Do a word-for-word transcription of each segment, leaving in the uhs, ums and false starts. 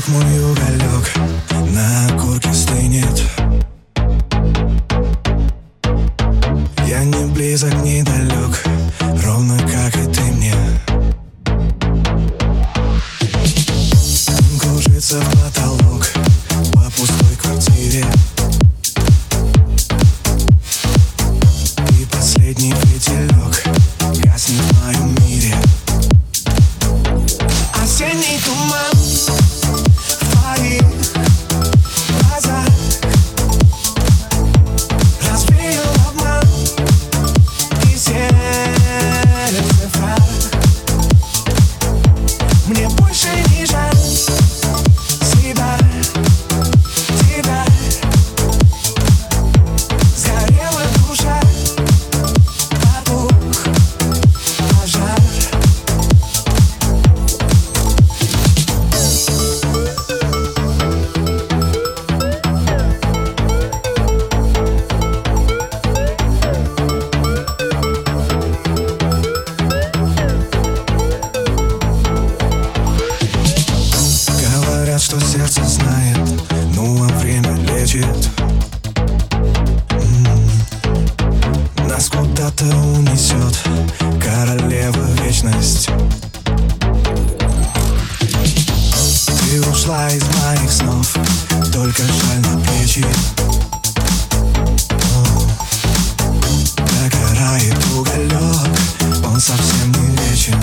уголек, мой уголек на окурке стынет. Я не близок, не далек, ровно как и ты мне. Кружится в потолок по пустой квартире. И последний фитилек гаснет в моем мире. Осенний туман в твоих глазах развеял обман и сердце фраг. Мне больше не жаль себя, тебя. Сгорела душа, потух пожар. Говорят, что сердце знает, ну а время лечит. М-м-м. Нас куда-то унесет королева вечность. Ты ушла из моих снов, только жаль на плечи. О, догорает уголек, он совсем не вечен.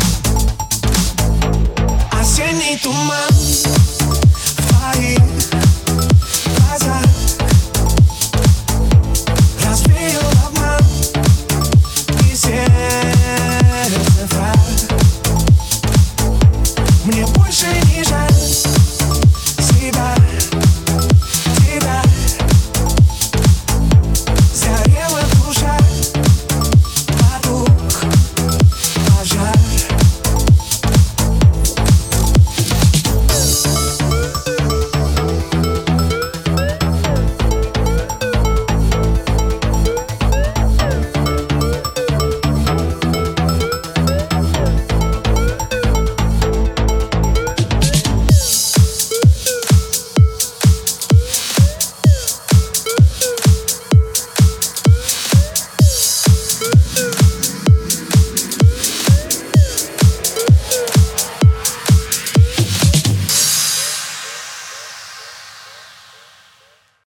Осенний туман в твоих глазах развеял обман и сердце фраг. Мне больше не жаль